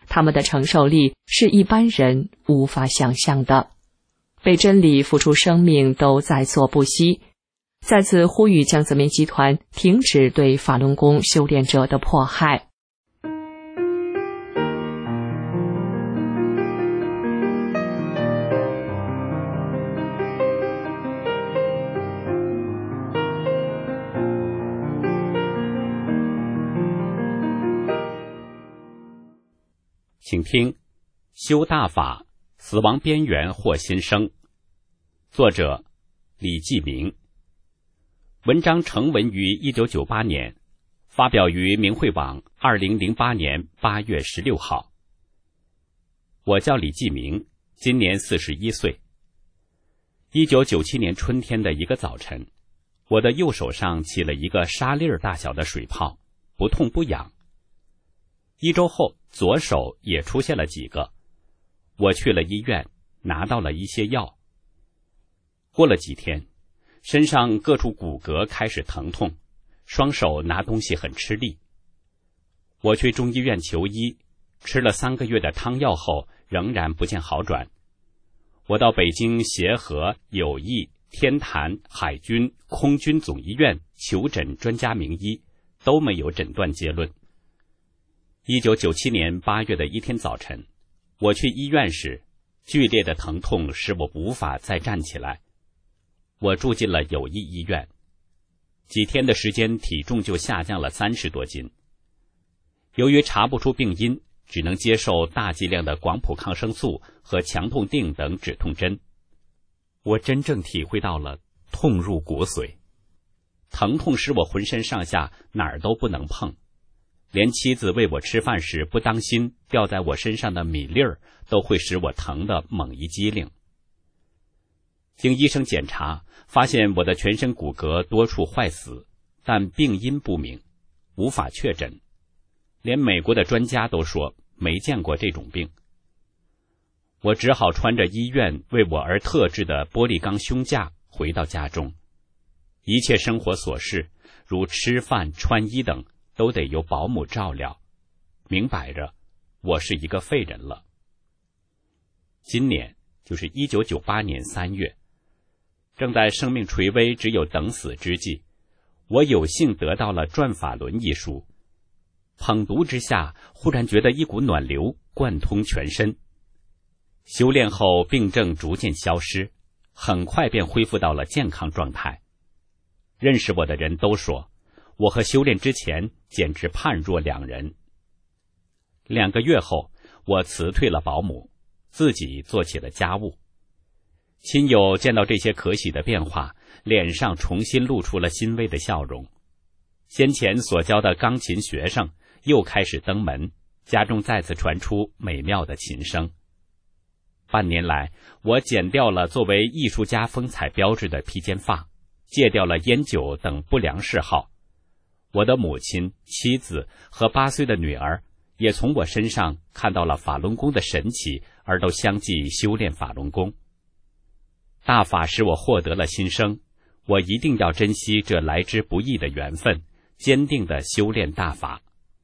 他们的承受力是一般人无法想象的。为真理付出生命都在所不惜，再次呼吁江泽民集团停止对法轮功修炼者的迫害。
请听《修大法，死亡边缘或新生》，作者李继明。文章成文于一九九八年，发表于明慧网二零零八年八月十六号。我叫李继明，今年四十一岁。一九九七年春天的一个早晨，我的右手上起了一个沙粒儿大小的水泡，不痛不痒。一周后，左手也出现了几个。我去了医院，拿到了一些药。过了几天，身上各处骨骼开始疼痛，双手拿东西很吃力。我去中医院求医，吃了三个月的汤药后，仍然不见好转。我到北京协和、友谊、天坛、海军、空军总医院求诊专家名医，都没有诊断结论。一九九七年八月的一天早晨，我去医院时，剧烈的疼痛使我无法再站起来。我住进了友谊医院，几天的时间，体重就下降了三十多斤。由于查不出病因，只能接受大剂量的广谱抗生素和强痛定等止痛针。我真正体会到了痛入骨髓，疼痛使我浑身上下哪儿都不能碰。连妻子喂我吃饭时不当心掉在我身上的米粒儿，都会使我疼得猛一激灵。经医生检查，发现我的全身骨骼多处坏死，但病因不明，无法确诊。连美国的专家都说没见过这种病。我只好穿着医院为我而特制的玻璃钢胸架回到家中，一切生活琐事，如吃饭、穿衣等，都得由保姆照料，明摆着我是一个废人了。今年就是一九九八年三月，正在生命垂危只有等死之际，我有幸得到了《转法轮》一书。捧读之下，忽然觉得一股暖流贯通全身。修炼后病症逐渐消失，很快便恢复到了健康状态。认识我的人都说，我和修炼之前简直判若两人。两个月后，我辞退了保姆，自己做起了家务。亲友见到这些可喜的变化，脸上重新露出了欣慰的笑容。先前所教的钢琴学生又开始登门，家中再次传出美妙的琴声。半年来，我剪掉了作为艺术家风采标志的披肩发，戒掉了烟酒等不良嗜好。我的母亲、妻子和八岁的女儿也从我身上看到了法轮功的神奇，而都相继修炼法轮功。大法使我获得了新生，我一定要珍惜这来之不易的缘分，坚定地修炼大法。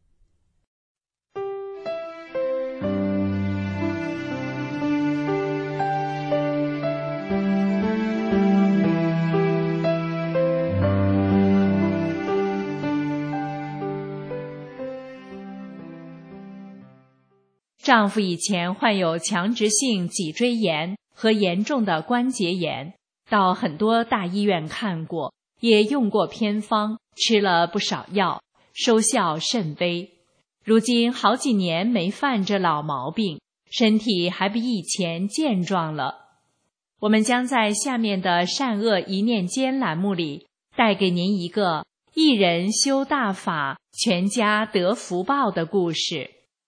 丈夫以前患有强直性脊椎炎和严重的关节炎，到很多大医院看过，也用过偏方，吃了不少药，收效甚微。如今好几年没犯这老毛病，身体还比以前健壮了。我们将在下面的善恶一念间栏目里，带给您一个一人修大法，全家得福报的故事。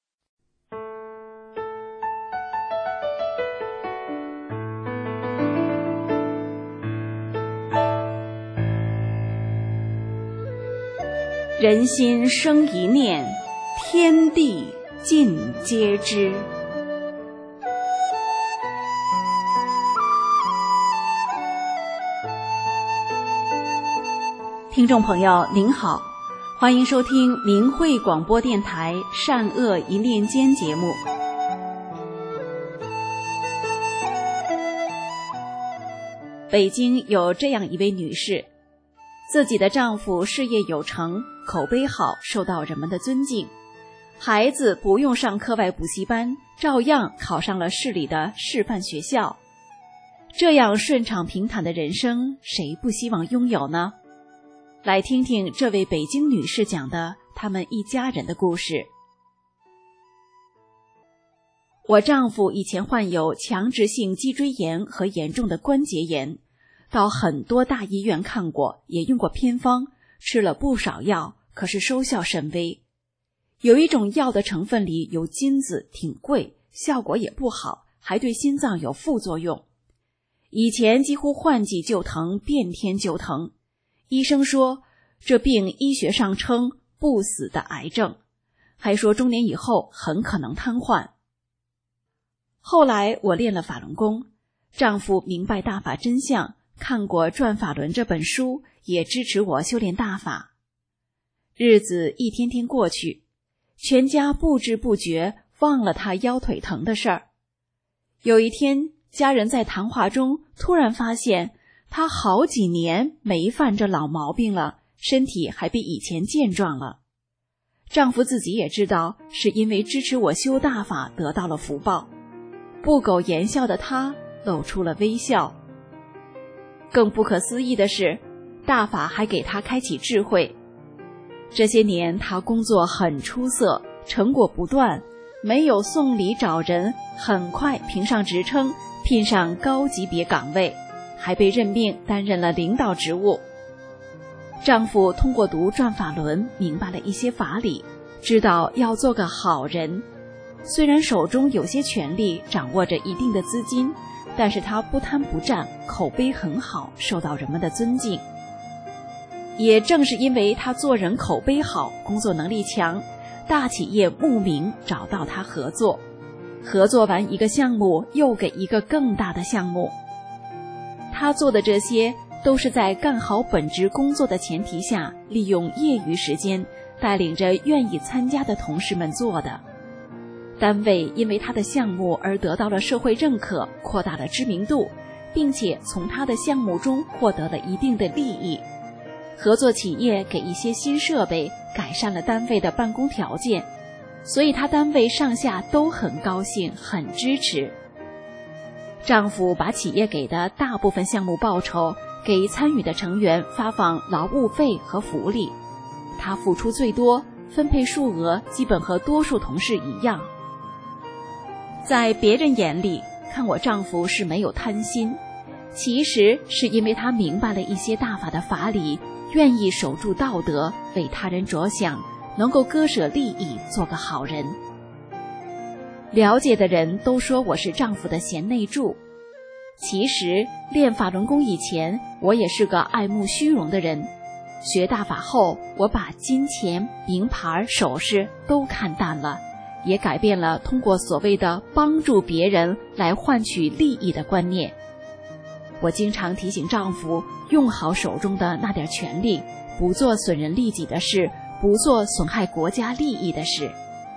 人心生一念，天地尽皆知。听众朋友您好，欢
欢迎收听明慧广播电台善恶一念间节目。北京有这样一位女士，自己的丈夫事业有成，口碑好，受到人们的尊敬，孩子不用上课外补习班，照样考上了市里的示范学校。这样顺畅平坦的人生，谁不希望拥有呢？来听听这位北京女士讲的他们一家人的故事。我丈夫以前患有强直性脊椎炎和严重的关节炎，到很多大医院看过，也用过偏方，吃了不少药，可是收效甚微。有一种药的成分里有金子，挺贵，效果也不好，还对心脏有副作用。以前几乎换季就疼，变天就疼。医生说这病医学上称不死的癌症，还说中年以后很可能瘫痪。后来我练了法轮功，丈夫明白大法真相，看过《转法轮》这本书，也支持我修炼大法。日子一天天过去，全家不知不觉忘了他腰腿疼的事儿。有一天，家人在谈话中突然发现他好几年没犯这老毛病了，身体还比以前健壮了。丈夫自己也知道，是因为支持我修大法得到了福报。不苟言笑的他露出了微笑。更不可思议的是，大法还给他开启智慧。这些年他工作很出色，成果不断，没有送礼找人，很快评上职称，聘上高级别岗位，还被任命担任了领导职务。丈夫通过读转法轮明白了一些法理，知道要做个好人。虽然手中有些权力，掌握着一定的资金，但是他不贪不占，口碑很好，受到人们的尊敬。也正是因为他做人口碑好，工作能力强，大企业慕名找到他合作，合作完一个项目，又给一个更大的项目。他做的这些都是在干好本职工作的前提下，利用业余时间带领着愿意参加的同事们做的。单位因为他的项目而得到了社会认可，扩大了知名度，并且从他的项目中获得了一定的利益。合作企业给一些新设备，改善了单位的办公条件，所以他单位上下都很高兴，很支持。丈夫把企业给的大部分项目报酬给参与的成员发放劳务费和福利，他付出最多，分配数额基本和多数同事一样。在别人眼里，看我丈夫是没有贪心，其实是因为他明白了一些大法的法理，愿意守住道德，为他人着想，能够割舍利益，做个好人。了解的人都说我是丈夫的贤内助。其实练法轮功以前，我也是个爱慕虚荣的人。学大法后，我把金钱、名牌、首饰都看淡了，也改变了通过所谓的帮助别人来换取利益的观念。我经常提醒丈夫用好手中的那点权利，不做损人利己的事，不做损害国家利益的事。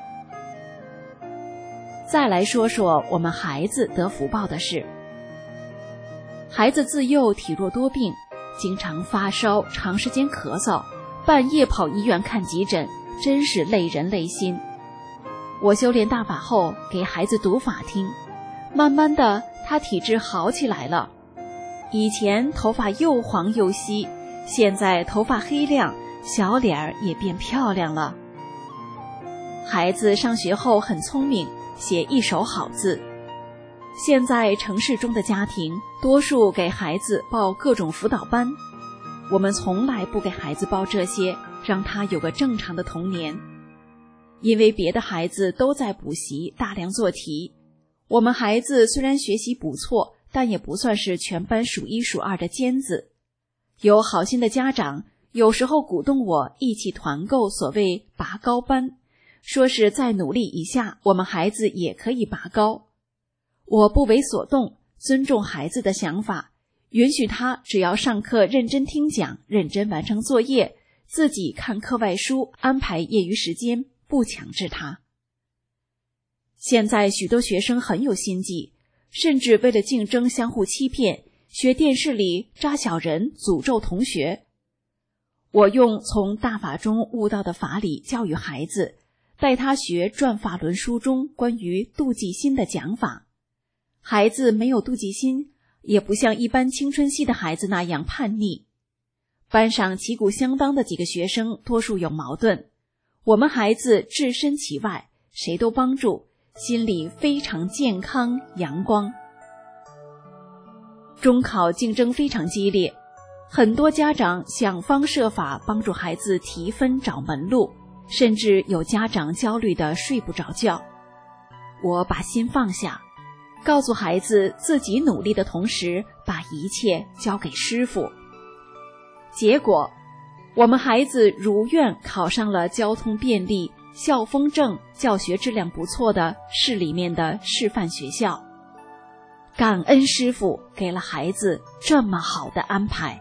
再来说说我们孩子得福报的事。孩子自幼体弱多病，经常发烧，长时间咳嗽，半夜跑医院看急诊，真是累人累心。我修炼大法后，给孩子读法听，慢慢的他体质好起来了。以前头发又黄又稀，现在头发黑亮，小脸儿也变漂亮了。孩子上学后很聪明，写一手好字。现在城市中的家庭多数给孩子报各种辅导班，我们从来不给孩子报这些，让他有个正常的童年。因为别的孩子都在补习，大量做题，我们孩子虽然学习不错，但也不算是全班数一数二的尖子。有好心的家长有时候鼓动我一起团购所谓拔高班，说是再努力一下，我们孩子也可以拔高。我不为所动，尊重孩子的想法，允许他只要上课认真听讲，认真完成作业， 自己看课外书，安排业余时间，不强制他。现在许多学生很有心计，甚至为了竞争相互欺骗，学电视里扎小人，诅咒同学。我用从大法中悟到的法理教育孩子，带他学转法轮书中关于妒忌心的讲法。孩子没有妒忌心，也不像一般青春期的孩子那样叛逆。班上旗鼓相当的几个学生多数有矛盾，我们孩子置身其外，谁都帮助，心里非常健康阳光。中考竞争非常激烈，很多家长想方设法帮助孩子提分找门路，甚至有家长焦虑得睡不着觉。我把心放下，告诉孩子自己努力的同时，把一切交给师父。结果，我们孩子如愿考上了交通便利、校风正、教学质量不错的市里面的示范学校。感恩师父给了孩子这么好的安排。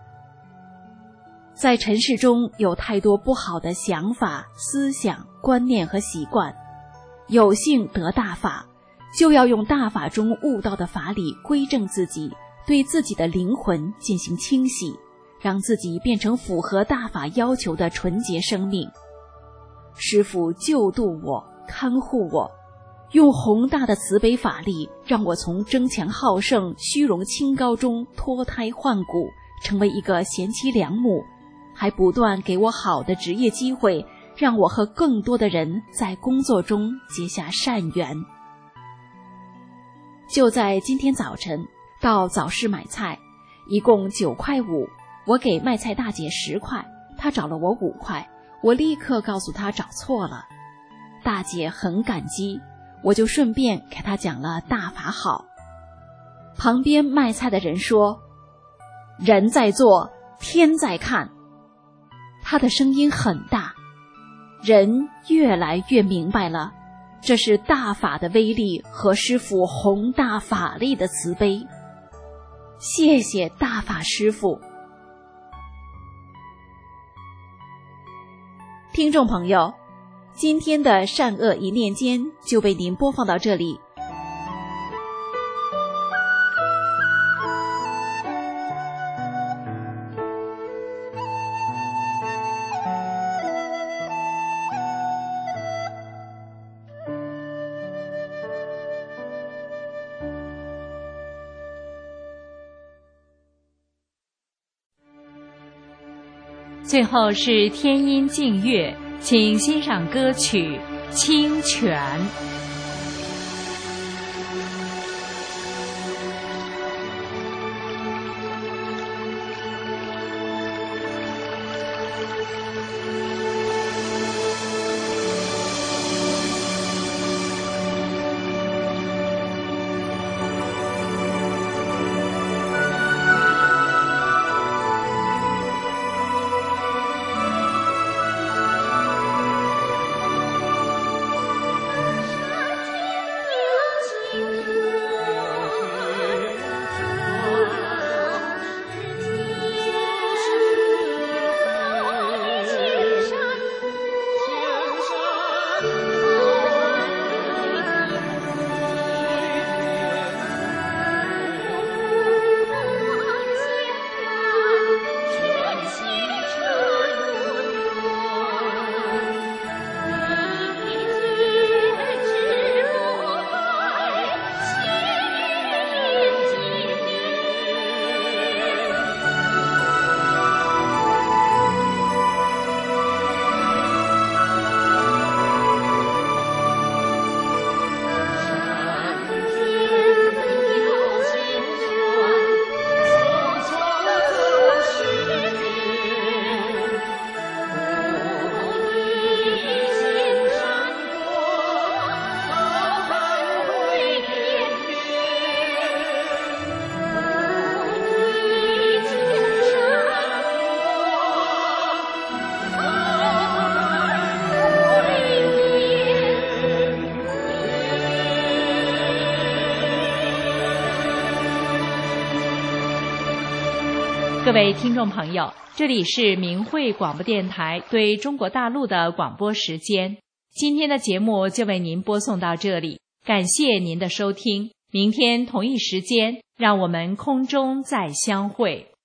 在尘世中有太多不好的想法、思想、观念和习惯，有幸得大法，就要用大法中悟到的法理归正自己，对自己的灵魂进行清洗，让自己变成符合大法要求的纯洁生命。师父救度我，看护我，用宏大的慈悲法力，让我从争强好胜、虚荣清高中脱胎换骨，成为一个贤妻良母，还不断给我好的职业机会，让我和更多的人在工作中结下善缘。就在今天早晨，到早市买菜，一共九块五，我给卖菜大姐十块，她找了我五块，我立刻告诉她找错了。大姐很感激，我就顺便给她讲了大法好。旁边卖菜的人说：“人在做，天在看。”他的声音很大，人越来越明白了，这是大法的威力和师父宏大法力的慈悲。谢谢大法师父。听众朋友，今天的善恶一念间就为您播放到这里。
最后是天音静乐，请欣赏歌曲《清泉》。
上
各位听众朋友，这里是明慧广播电台对中国大陆的广播时间。今天的节目就为您播送到这里，感谢您的收听。明天同一时间，让我们空中再相会。